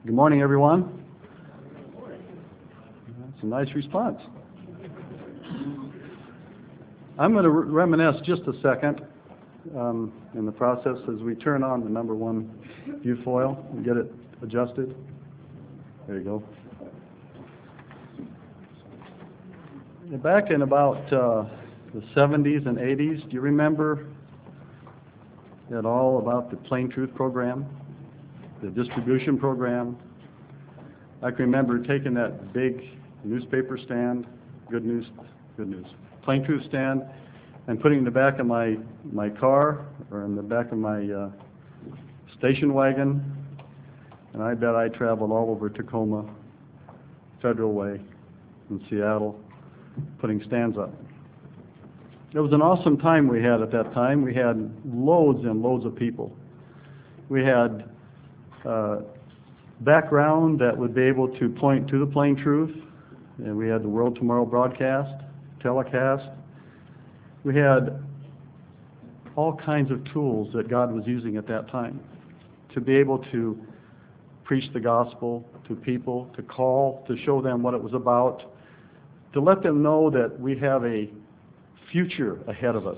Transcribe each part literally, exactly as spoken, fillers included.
Good morning, everyone. That's a nice response. I'm going to reminisce just a second um, in the process as we turn on the number one view foil and get it adjusted. There you go. Back in about uh, the seventies and eighties, do you remember at all about the Plain Truth program, the distribution program? I can remember taking that big newspaper stand, good news, good news, Plain Truth stand, and putting it in the back of my, my car or in the back of my uh, station wagon, and I bet I traveled all over Tacoma, Federal Way, in Seattle, putting stands up. It was an awesome time we had at that time. We had loads and loads of people. We had uh, background that would be able to point to the plain truth, and we had the World Tomorrow broadcast, telecast. We had all kinds of tools that God was using at that time to be able to preach the gospel to people, to call, to show them what it was about, to let them know that we have a future ahead of us.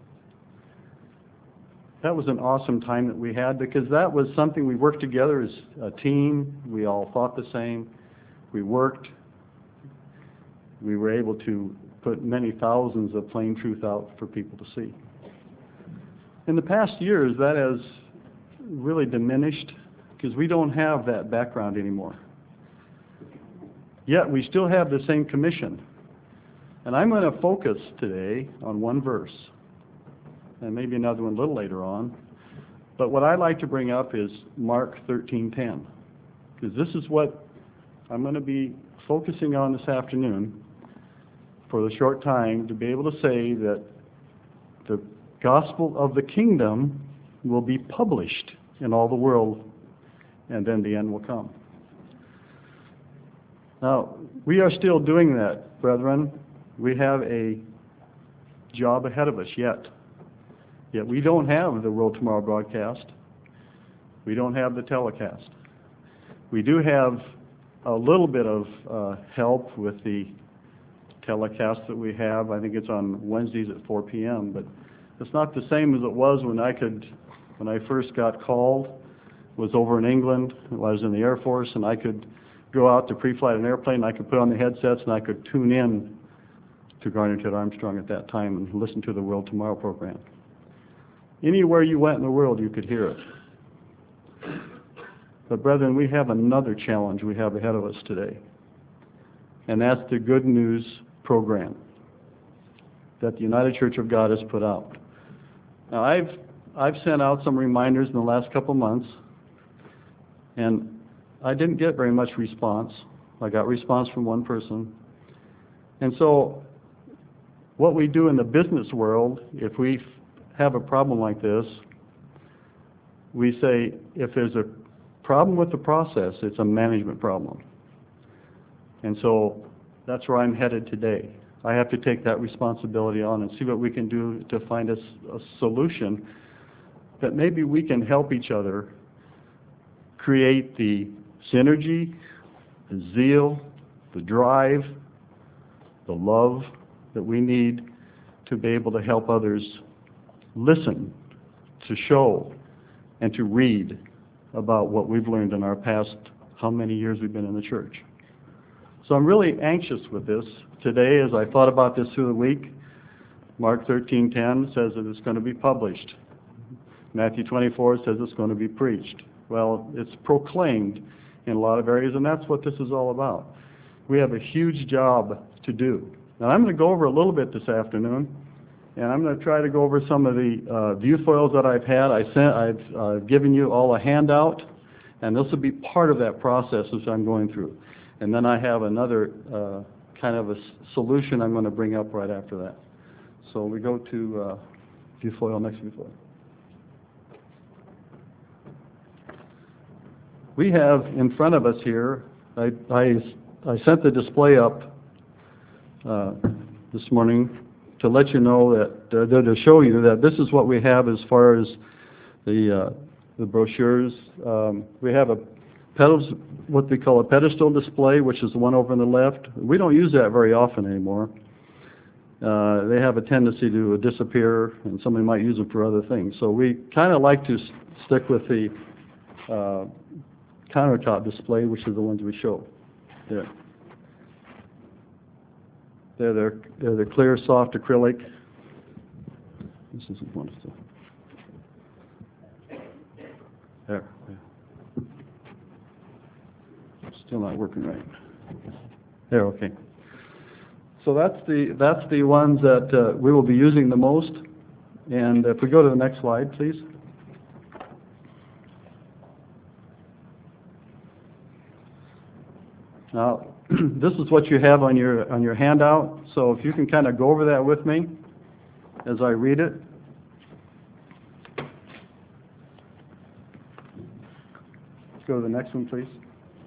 That was an awesome time that we had because that was something we worked together as a team. We all thought the same. We worked. We were able to put many thousands of plain truth out for people to see. In the past years, that has really diminished because we don't have that background anymore. Yet we still have the same commission. And I'm going to focus today on one verse, and maybe another one a little later on. But what I'd like to bring up is Mark thirteen ten, because this is what I'm going to be focusing on this afternoon for the short time, to be able to say that the gospel of the kingdom will be published in all the world, and then the end will come. Now, we are still doing that, brethren. We have a job ahead of us yet. Yet we don't have the World Tomorrow broadcast. We don't have the telecast. We do have a little bit of uh, help with the telecast that we have. I think it's on Wednesdays at four p m, but it's not the same as it was when I could, when I first got called, was over in England. I was in the Air Force, and I could go out to pre-flight an airplane, and I could put on the headsets, and I could tune in to Garner Ted Armstrong at that time and listen to the World Tomorrow program. Anywhere you went in the world, you could hear it. But brethren, we have another challenge we have ahead of us today, and that's the Good News program that the United Church of God has put out. Now, I've I've sent out some reminders in the last couple months, and I didn't get very much response. I got response from one person. And so what we do in the business world, if we have a problem like this, we say if there's a problem with the process, it's a management problem. And so that's where I'm headed today. I have to take that responsibility on and see what we can do to find a, a solution that maybe we can help each other create the synergy, the zeal, the drive, the love that we need to be able to help others listen, to show, and to read about what we've learned in our past, how many years we've been in the church. So I'm really anxious with this. Today, as I thought about this through the week, Mark thirteen ten says that it's going to be published. Matthew twenty-four says it's going to be preached. Well, it's proclaimed in a lot of areas, and that's what this is all about. We have a huge job to do. Now, I'm going to go over a little bit this afternoon, and I'm going to try to go over some of the uh, view foils that I've had. I sent, I've uh, given you all a handout, and this will be part of that process as I'm going through. And then I have another uh, kind of a s solution I'm going to bring up right after that. So we go to uh, view foil, next view foil. We have in front of us here, I, I, I sent the display up uh, this morning to let you know that, uh, to show you that this is what we have as far as the, uh, the brochures. Um, we have a pedals, what we call a pedestal display, which is the one over on the left. We don't use that very often anymore. Uh, they have a tendency to disappear, and somebody might use them for other things. So we kind of like to s stick with the uh, countertop display, which is the ones we show there. They're, they're, they're the clear, soft acrylic. This isn't one of the... There. there. Still not working right. There, okay. So that's the, that's the ones that uh, we will be using the most. And if we go to the next slide, please. Now, this is what you have on your, on your handout. So if you can kind of go over that with me as I read it. Let's go to the next one, please.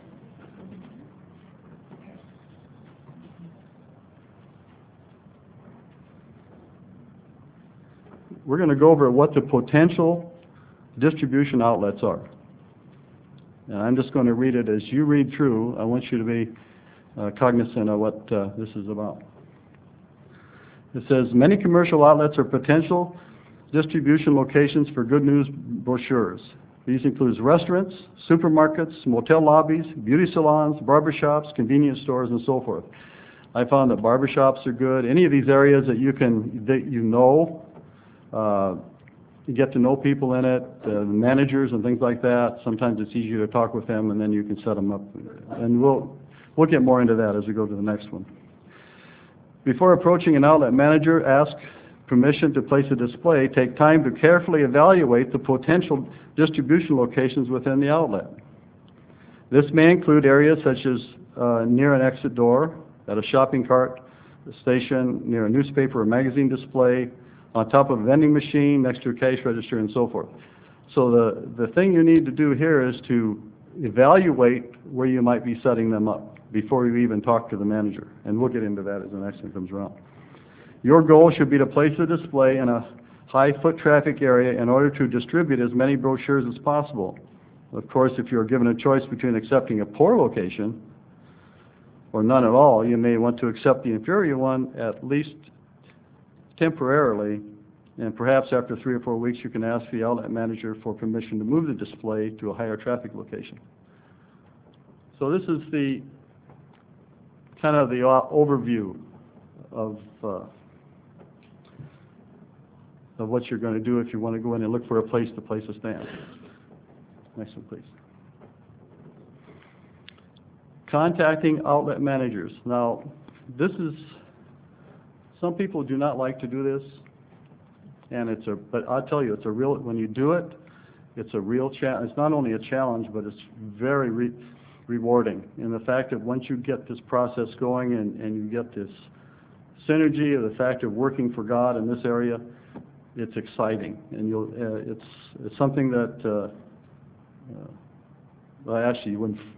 We're going to go over what the potential distribution outlets are. And I'm just going to read it as you read through. I want you to be uh, cognizant of what uh, this is about. It says, many commercial outlets are potential distribution locations for Good News brochures. These include restaurants, supermarkets, motel lobbies, beauty salons, barbershops, convenience stores, and so forth. I found that barbershops are good. Any of these areas that you can, that you know, uh, you get to know people in it, uh, managers and things like that. Sometimes it's easier to talk with them, and then you can set them up. And we'll we'll get more into that as we go to the next one. Before approaching an outlet manager, ask permission to place a display. Take time to carefully evaluate the potential distribution locations within the outlet. This may include areas such as uh, near an exit door, at a shopping cart, a station, near a newspaper or magazine display, on top of a vending machine, next to a cash register, and so forth. So the, the thing you need to do here is to evaluate where you might be setting them up before you even talk to the manager. And we'll get into that as the next one comes around. Your goal should be to place a display in a high foot traffic area in order to distribute as many brochures as possible. Of course, if you're given a choice between accepting a poor location or none at all, you may want to accept the inferior one at least temporarily, and perhaps after three or four weeks you can ask the outlet manager for permission to move the display to a higher traffic location. So this is the kind of the uh, overview of uh, of what you're going to do if you want to go in and look for a place to place a stand. Next one, please. Contacting outlet managers. Now, this is, some people do not like to do this, and it's a, but I'll tell you, it's a real, when you do it, it's a real challenge. It's not only a challenge, but it's very re rewarding. And the fact that once you get this process going and, and you get this synergy of the fact of working for God in this area, it's exciting. And you'll, uh, it's, it's something that, uh, uh, well, actually, you wouldn't,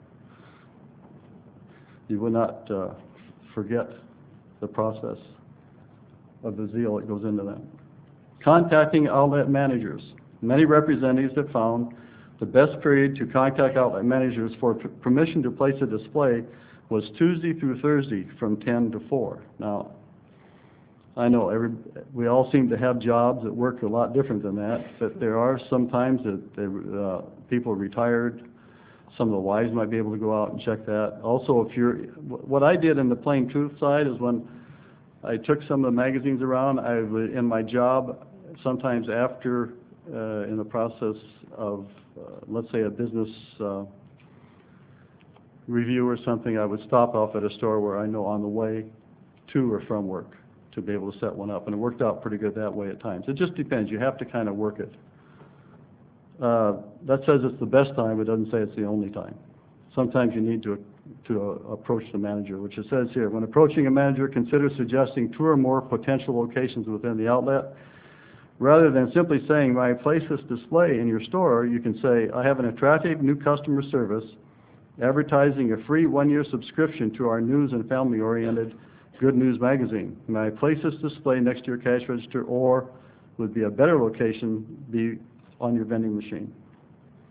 you would not uh, forget the process of the zeal that goes into that. Contacting outlet managers. Many representatives have found the best period to contact outlet managers for p permission to place a display was Tuesday through Thursday from ten to four. Now, I know every, we all seem to have jobs that work a lot different than that, but there are some times that they, uh, people are retired. Some of the wives might be able to go out and check that. Also, if you're, what I did in the Plain Truth side is when I took some of the magazines around, I would, in my job, sometimes after, uh, in the process of, uh, let's say, a business uh, review or something, I would stop off at a store where I know on the way to or from work to be able to set one up. And it worked out pretty good that way at times. It just depends. You have to kind of work it. Uh, that says it's the best time, but it doesn't say it's the only time. Sometimes you need to, to uh, approach the manager, which it says here. When approaching a manager, consider suggesting two or more potential locations within the outlet. Rather than simply saying, "I place this display in your store," you can say, "I have an attractive new customer service advertising a free one-year subscription to our news and family-oriented Good News magazine. May I place this display next to your cash register, or would be a better location be on your vending machine?"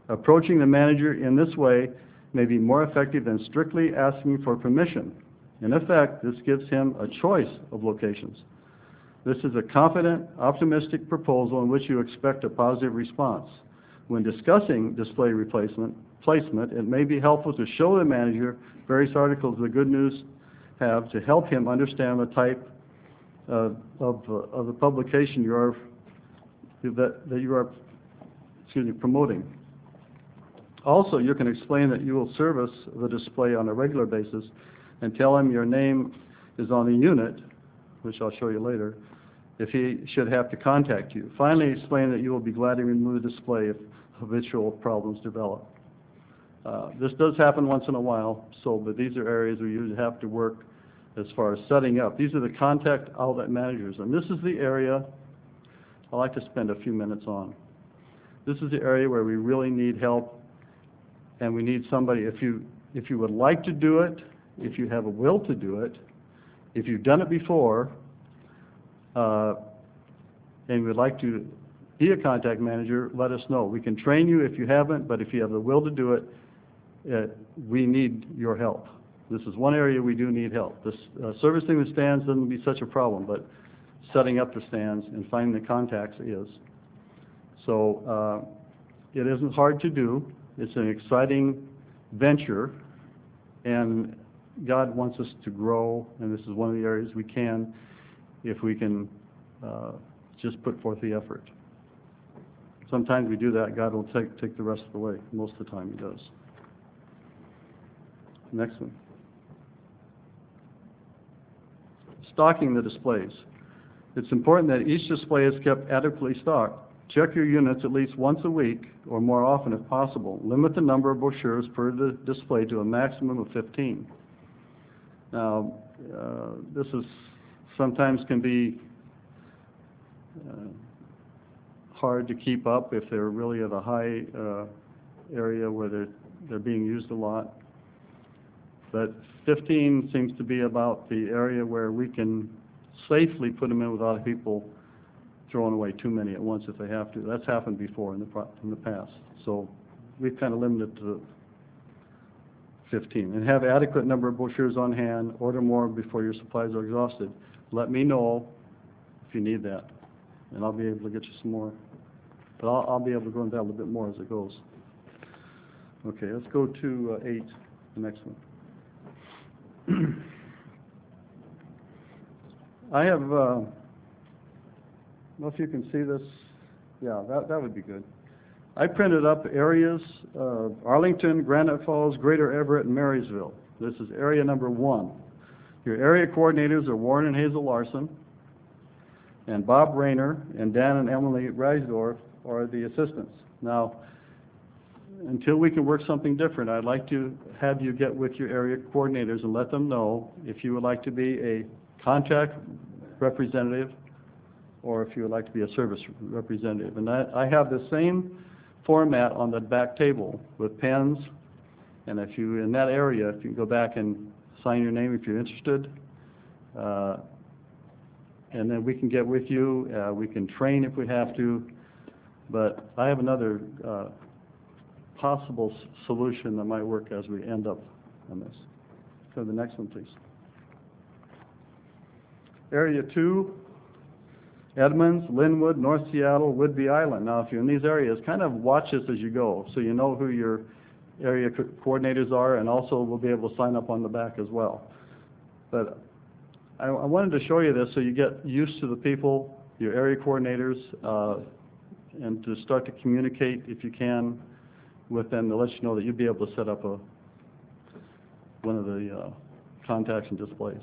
Approaching the manager in this way may be more effective than strictly asking for permission. In effect, this gives him a choice of locations. This is a confident, optimistic proposal in which you expect a positive response. When discussing display replacement placement, it may be helpful to show the manager various articles the Good News have to help him understand the type uh, of, uh, of the publication you are that, that you are excuse me, promoting. Also, you can explain that you will service the display on a regular basis and tell him your name is on the unit, which I'll show you later, if he should have to contact you. Finally, explain that you will be glad to remove the display if habitual problems develop. Uh, this does happen once in a while, so but these are areas where you have to work as far as setting up. These are the contact outlet managers, and this is the area I like to spend a few minutes on. This is the area where we really need help, and we need somebody, if you, if you would like to do it, if you have a will to do it, if you've done it before, uh, and would like to be a contact manager, let us know. We can train you if you haven't, but if you have the will to do it, uh, we need your help. This is one area we do need help. This, uh, servicing the stands doesn't be such a problem, but setting up the stands and finding the contacts is. So uh, it isn't hard to do. It's an exciting venture, and God wants us to grow, and this is one of the areas we can if we can uh, just put forth the effort. Sometimes we do that, God will take, take the rest of the way. Most of the time he does. Next one. Stocking the displays. It's important that each display is kept adequately stocked. Check your units at least once a week or more often if possible. Limit the number of brochures per the display to a maximum of fifteen. Now, uh, this is sometimes can be uh, hard to keep up if they're really at a high uh, area where they're, they're being used a lot. But fifteen seems to be about the area where we can safely put them in without people throwing away too many at once if they have to. That's happened before in the, pro in the past. So we've kind of limited to fifteen. And have adequate number of brochures on hand. Order more before your supplies are exhausted. Let me know if you need that, and I'll be able to get you some more. But I'll, I'll be able to go into that a little bit more as it goes. Okay, let's go to uh, eight, the next one. I have, uh, I don't know if you can see this. Yeah, that, that would be good. I printed up areas of Arlington, Granite Falls, Greater Everett, and Marysville. This is area number one. Your area coordinators are Warren and Hazel Larson, and Bob Rayner, and Dan and Emily Reisdorf are the assistants. Now, until we can work something different, I'd like to have you get with your area coordinators and let them know if you would like to be a contact representative or if you would like to be a service representative. And I, I have the same format on the back table with pens, and if you, in that area, if you can go back and sign your name if you're interested, uh, and then we can get with you. Uh, we can train if we have to, but I have another uh, possible s solution that might work as we end up on this. So the next one, please. Area two, Edmonds, Linwood, North Seattle, Whidbey Island. Now, if you're in these areas, kind of watch this as you go, so you know who your area co coordinators are, and also we'll be able to sign up on the back as well. But I, I wanted to show you this so you get used to the people, your area coordinators, uh, and to start to communicate, if you can, with them to let you know that you'll be able to set up a one of the uh, contacts and displays.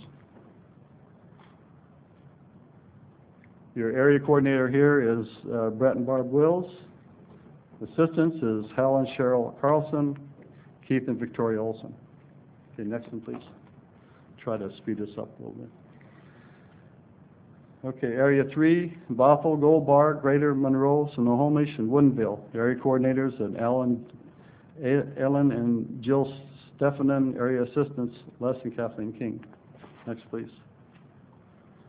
Your area coordinator here is uh, Brett and Barb Wills. Assistants is Hal and Cheryl Carlson, Keith and Victoria Olson. Okay, next one, please. Try to speed this up a little bit. Okay, Area three, Bothell, Gold Bar, Greater Monroe, Snohomish, and Woodinville. The area coordinators are Alan, Ellen and Jill Stephanen. Area assistants, Les and Kathleen King. Next, please.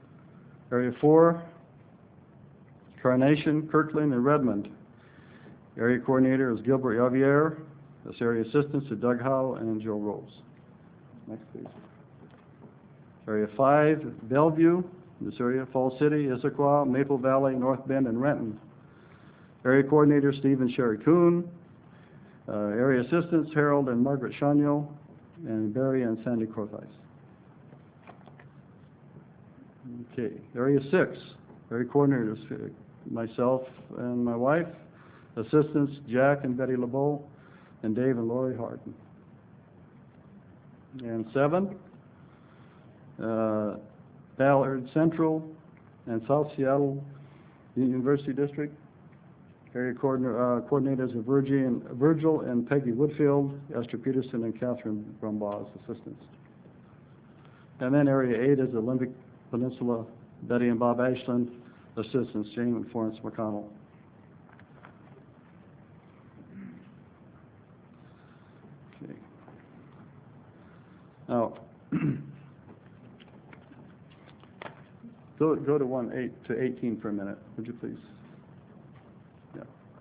Area four, Carnation, Kirkland, and Redmond. Area coordinator is Gilbert Javier. This area assistants are Doug Howe and Joe Rose. Next, please. Area five, Bellevue. This area, Fall City, Issaquah, Maple Valley, North Bend, and Renton. Area coordinator Steve and Sherry Kuhn. Uh, area assistants Harold and Margaret Shanyo, and Barry and Sandy Corthice. Okay, area six. Area coordinators, uh, myself and my wife. Assistants Jack and Betty LeBeau, and Dave and Lori Harden. And seven, uh, Ballard Central and South Seattle University District. Area coordinator, uh, coordinators are Virgil and, Virgil and Peggy Woodfield, Esther Peterson and Catherine Brumbaugh as assistants. And then area eight is Olympic Peninsula, Betty and Bob Ashland, assistants Jane and Florence McConnell. Okay. Now, go go to one eight to eighteen for a minute, would you please? Yeah.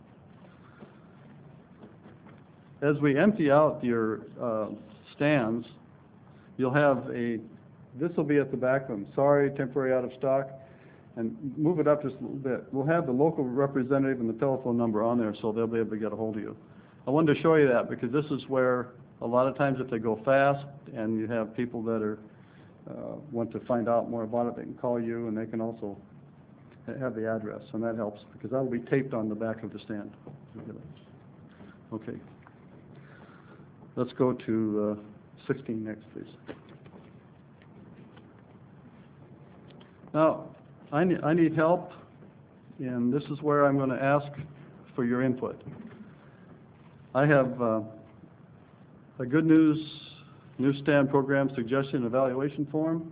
As we empty out your uh, stands, you'll have a. This will be at the back of them. Sorry, temporary out of stock. And move it up just a little bit. We'll have the local representative and the telephone number on there, so they'll be able to get a hold of you. I wanted to show you that because this is where a lot of times if they go fast and you have people that are uh, want to find out more about it, they can call you, and they can also have the address, and that helps because that will be taped on the back of the stand. Okay. Let's go to uh, sixteen next, please. Now, I need, I need help, and this is where I'm going to ask for your input. I have uh, a good news newsstand program suggestion evaluation form.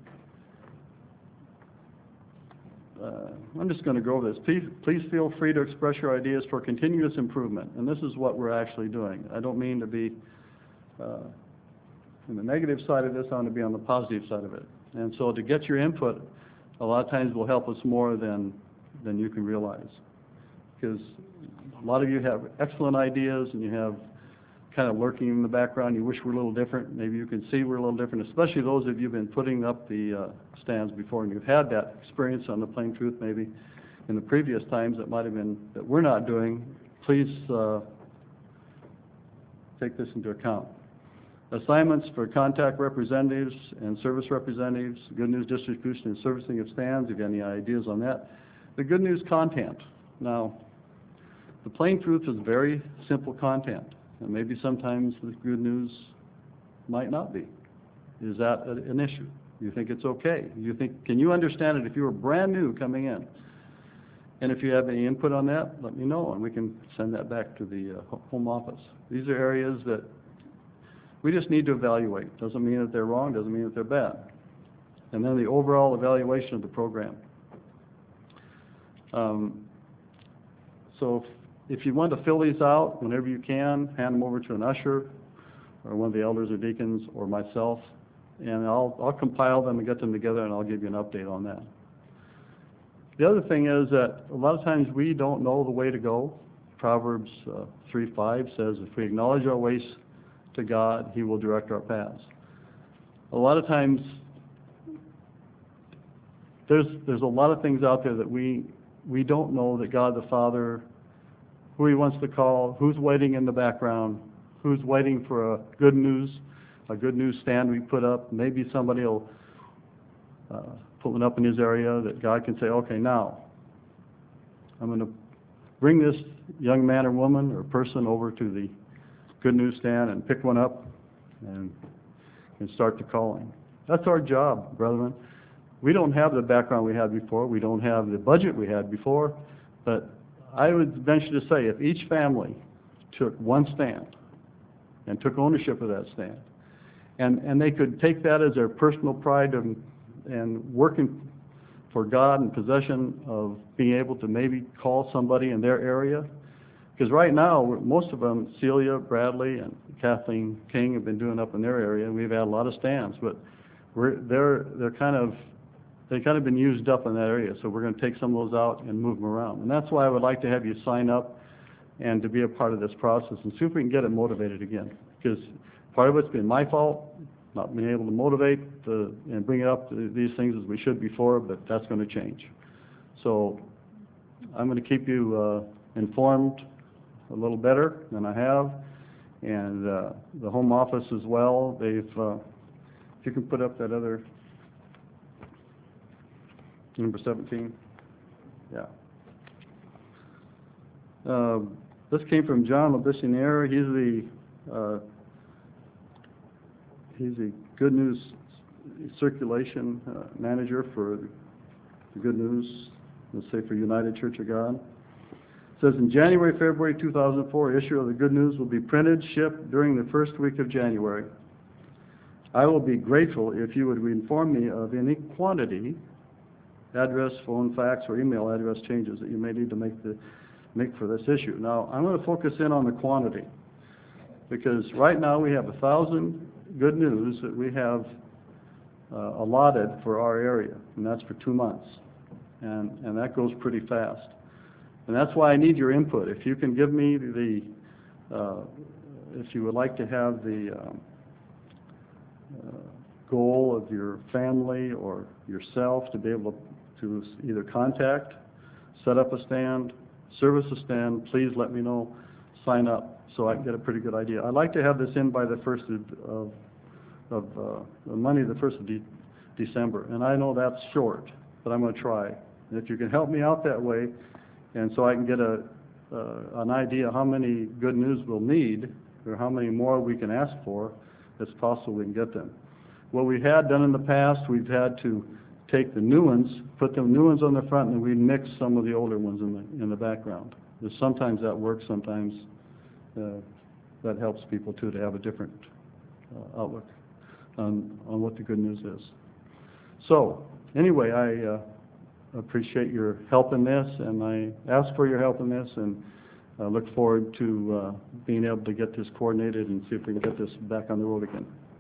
Uh, I'm just going to go over this. Please, please feel free to express your ideas for continuous improvement, and this is what we're actually doing. I don't mean to be uh, in the negative side of this, I want to be on the positive side of it. And so to get your input, a lot of times will help us more than, than you can realize. Because a lot of you have excellent ideas and you have kind of lurking in the background, you wish we're a little different. Maybe you can see we're a little different, especially those of you who've been putting up the uh, stands before and you've had that experience on the Plain Truth maybe in the previous times that might have been that we're not doing. Please uh, take this into account. Assignments for contact representatives and service representatives, good news distribution and servicing of stands, if you have any ideas on that. The good news content. Now, the Plain Truth is very simple content, and maybe sometimes the good news might not be. Is that a, an issue? You think it's okay? You think, can you understand it if you were brand new coming in? And if you have any input on that, let me know, and we can send that back to the uh, home office. These are areas that we just need to evaluate. Doesn't mean that they're wrong, doesn't mean that they're bad. And then the overall evaluation of the program. Um, so if, if you want to fill these out, whenever you can, hand them over to an usher or one of the elders or deacons or myself, and I'll, I'll compile them and get them together, and I'll give you an update on that. The other thing is that a lot of times we don't know the way to go. Proverbs uh, three five says, if we acknowledge our ways to God, He will direct our paths. A lot of times, there's there's a lot of things out there that we we don't know that God the Father, who He wants to call, who's waiting in the background, who's waiting for a good news, a good news stand we put up. Maybe somebody will uh, put one up in his area that God can say, okay, now I'm going to bring this young man or woman or person over to the good news stand and pick one up and, and start the calling. That's our job, brethren. We don't have the background we had before. We don't have the budget we had before. But I would venture to say if each family took one stand and took ownership of that stand, and, and they could take that as their personal pride and, and working for God and possession of being able to maybe call somebody in their area. Because right now, most of them, Celia, Bradley, and Kathleen King have been doing up in their area, and we've had a lot of stands, but we're, they're, they're kind of, they've kind of been used up in that area, so we're going to take some of those out and move them around. And that's why I would like to have you sign up and to be a part of this process and see if we can get it motivated again. Because part of it's been my fault, not being able to motivate the, and bring it up to these things as we should before, but that's going to change. So I'm going to keep you uh, informed a little better than I have, and uh, the home office as well. They've, uh, if you can put up that other number seventeen, yeah. Uh, this came from John LeBissonniere. He's the uh, he's the Good News circulation uh, manager for the Good News, let's say for United Church of God. It says in January, February two thousand four, issue of the Good News will be printed, shipped during the first week of January. I will be grateful if you would inform me of any quantity, address, phone, fax, or email address changes that you may need to make the make for this issue. Now, I'm going to focus in on the quantity, because right now we have a thousand Good News that we have uh, allotted for our area, and that's for two months, and and that goes pretty fast. And that's why I need your input. If you can give me the, uh, if you would like to have the um, uh, goal of your family or yourself to be able to either contact, set up a stand, service a stand, please let me know, sign up so I can get a pretty good idea. I'd like to have this in by the first of, of, of uh, Monday, the first of de December. And I know that's short, but I'm going to try. And if you can help me out that way, and so I can get a, uh, an idea how many Good News we'll need, or how many more we can ask for, it's possible we can get them. What we had done in the past, we've had to take the new ones, put the new ones on the front, and we mix some of the older ones in the in the background. There's sometimes that works, sometimes uh, that helps people too to have a different uh, outlook on on what the Good News is. So anyway, I uh, appreciate your help in this, and I ask for your help in this, and I look forward to uh, being able to get this coordinated and see if we can get this back on the road again.